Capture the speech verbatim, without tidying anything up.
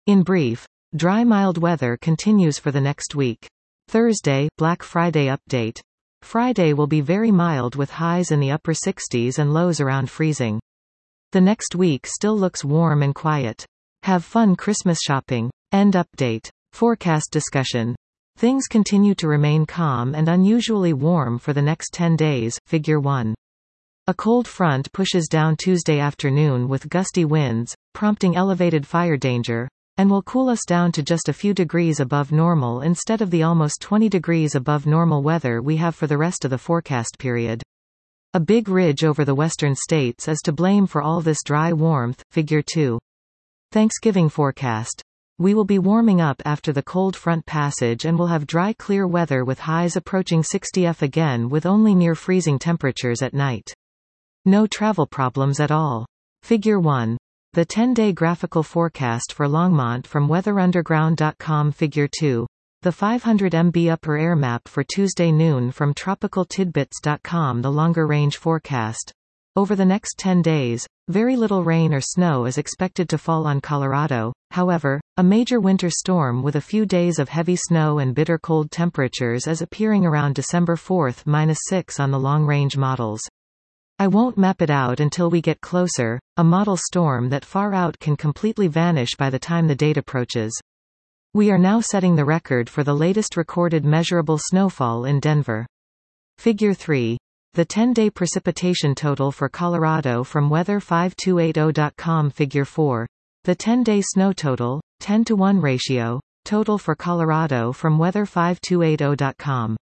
In brief, dry mild weather continues for the next week. Thursday, Black Friday update. Friday will be very mild with highs in the upper sixties and lows around freezing. The next week still looks warm and quiet. Have fun Christmas shopping. End update. Forecast discussion. Things continue to remain calm and unusually warm for the next ten days, Figure one. A cold front pushes down Tuesday afternoon with gusty winds, prompting elevated fire danger, and will cool us down to just a few degrees above normal instead of the almost twenty degrees above normal weather we have for the rest of the forecast period. A big ridge over the western states is to blame for all this dry warmth, Figure two. Thanksgiving forecast. We will be warming up after the cold front passage and will have dry clear weather with highs approaching sixty Fahrenheit again with only near freezing temperatures at night. No travel problems at all. Figure one. The ten-day graphical forecast for Longmont from weather underground dot com. Figure two. The five hundred megabyte upper air map for Tuesday noon from tropical tidbits dot com. The longer range forecast. Over the next ten days, very little rain or snow is expected to fall on Colorado. However, a major winter storm with a few days of heavy snow and bitter cold temperatures is appearing around December fourth to sixth on the long-range models. I won't map it out until we get closer. A model storm that far out can completely vanish by the time the date approaches. We are now setting the record for the latest recorded measurable snowfall in Denver. Figure three. The ten-day precipitation total for Colorado from weather five two eight zero dot com. Figure four. The ten-day snow total, ten to one ratio, total for Colorado from weather five two eight zero dot com.